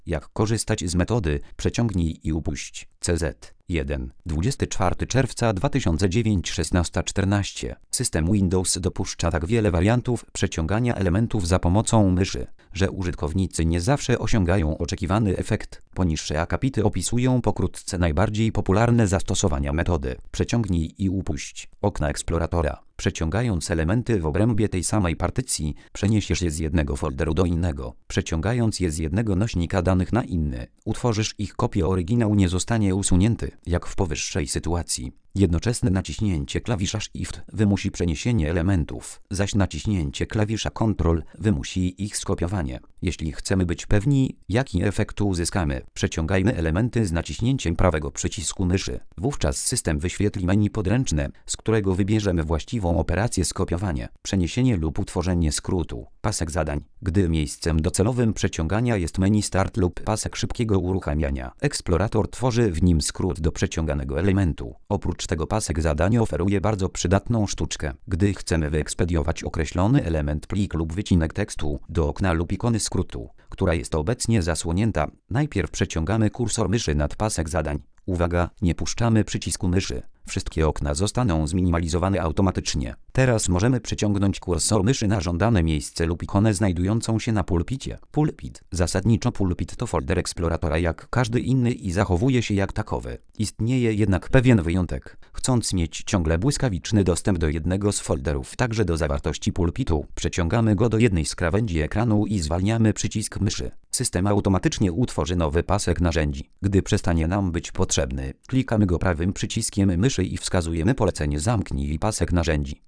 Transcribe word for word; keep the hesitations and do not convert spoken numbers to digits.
Jak korzystać z metody przeciągnij i upuść. C Z jeden. dwudziestego czwartego czerwca dwa tysiące dziewiątego szesnaście czternaście. System Windows dopuszcza tak wiele wariantów przeciągania elementów za pomocą myszy, że użytkownicy nie zawsze osiągają oczekiwany efekt. Poniższe akapity opisują pokrótce najbardziej popularne zastosowania metody przeciągnij i upuść. Okna eksploratora. Przeciągając elementy w obrębie tej samej partycji, przeniesiesz je z jednego folderu do innego. Przeciągając je z jednego nośnika danych na inny, utworzysz ich kopię, oryginał nie zostanie usunięty, jak w powyższej sytuacji. Jednoczesne naciśnięcie klawisza Shift wymusi przeniesienie elementów, zaś naciśnięcie klawisza Ctrl wymusi ich skopiowanie. Jeśli chcemy być pewni, jaki efekt uzyskamy, przeciągajmy elementy z naciśnięciem prawego przycisku myszy. Wówczas system wyświetli menu podręczne, z którego wybierzemy właściwą operację skopiowanie, przeniesienie lub utworzenie skrótu. Pasek zadań. Gdy miejscem docelowym przeciągania jest menu Start lub pasek szybkiego uruchamiania, eksplorator tworzy w nim skrót do przeciąganego elementu. Oprócz tego pasek zadań oferuje bardzo przydatną sztuczkę. Gdy chcemy wyekspediować określony element, plik lub wycinek tekstu do okna lub ikony skrótu, która jest obecnie zasłonięta, najpierw przeciągamy kursor myszy nad pasek zadań. Uwaga, nie puszczamy przycisku myszy. Wszystkie okna zostaną zminimalizowane automatycznie. Teraz możemy przeciągnąć kursor myszy na żądane miejsce lub ikonę znajdującą się na pulpicie. Pulpit. Zasadniczo pulpit to folder eksploratora jak każdy inny i zachowuje się jak takowy. Istnieje jednak pewien wyjątek. Chcąc mieć ciągle błyskawiczny dostęp do jednego z folderów, także do zawartości pulpitu, przeciągamy go do jednej z krawędzi ekranu i zwalniamy przycisk myszy. System automatycznie utworzy nowy pasek narzędzi. Gdy przestanie nam być potrzebny, klikamy go prawym przyciskiem myszy i wskazujemy polecenie zamknij pasek narzędzi.